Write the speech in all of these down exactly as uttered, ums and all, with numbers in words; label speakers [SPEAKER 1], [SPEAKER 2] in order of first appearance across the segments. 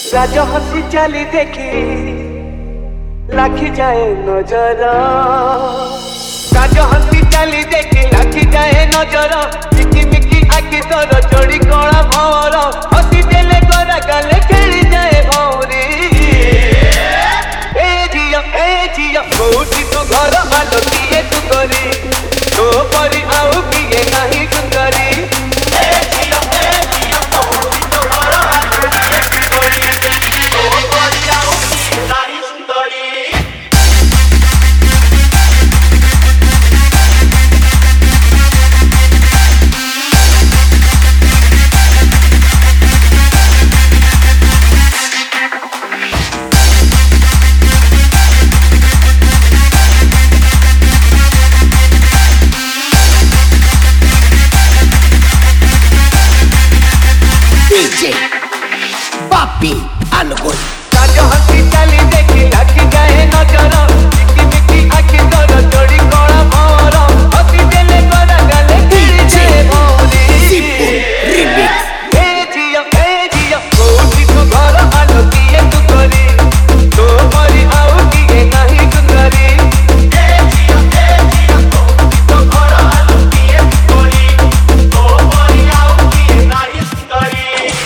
[SPEAKER 1] राजा हसी चाली देखी लाखी जाए नजर राजा हसी चाली देखी लाखी जाए नजर मिकी मिकी आखि तोर जोड़ी कला भवर हसी देले गरा गाले खेली जाए भौरी ए जिया ए जिया कोठी तो घर आलो किए तू करी तो परी आउ किए नहीं सुंदरी ए जिया ए जिया कोठी तो घर आलो किए तू करी तो परी आउ किए नहीं सुंदरी
[SPEAKER 2] D J Papi Algol
[SPEAKER 1] राजा हसी चाली देखी लाखी जाए नजर मिकी मिकी आखि तोर जोड़ी कला भवर हसी देले गरा गाले खेली जाए भौरी
[SPEAKER 2] Simple Remix
[SPEAKER 1] ए जिया ए जिया कोठी तो घर आलो किए तू करी तो परी आउ किए नहीं सुंदरी ए जिया ए जिया कोठी तो घर आलो किए तू करी तो परी आउ किए नहीं सुंदरी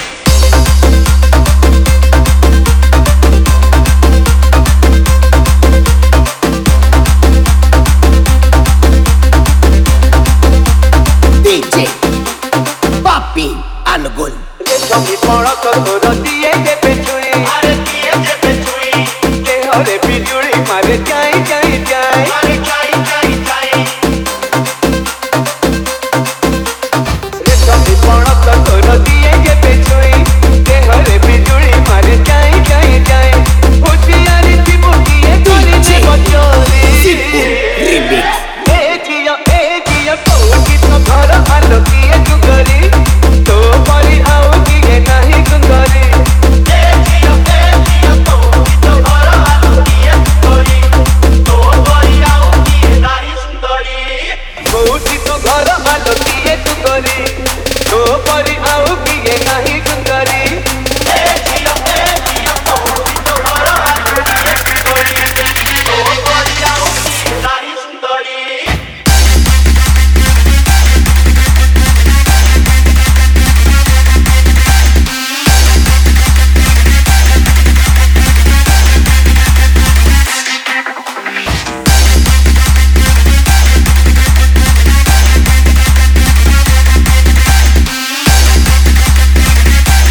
[SPEAKER 2] D J Papi Algol
[SPEAKER 1] रेशमी पड़क तोर दिए देबे छुई अरे दिए देबे छुई देहरे बिजुली मारे जाई जाई जाई मारे जाई जाई जाई रेशमी पड़क तोर दिए देबे छुई देहरे बिजुली मारे जाई जाई जाई होशियारी की मुखिए करी जे बचोरी
[SPEAKER 2] Simple Remix
[SPEAKER 1] ए जिया ए जिया कोठी तो घर आलो किए तू करी तो परी आउ किए नहीं सुंदरी ए जिया ए जिया कोठी तो घर आलो किए तू करी तो परी आउ किए नहीं सुंदरी कोठी तो घर आलो किए तू करी तो परी आउ किए नहीं सुंदरी ए जिया ए जिया कोठी तो घर आलो किए तू करी तो परी आउ किए नहीं सुंदरी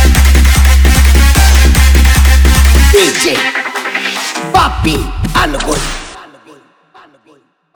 [SPEAKER 2] D J Papi Algol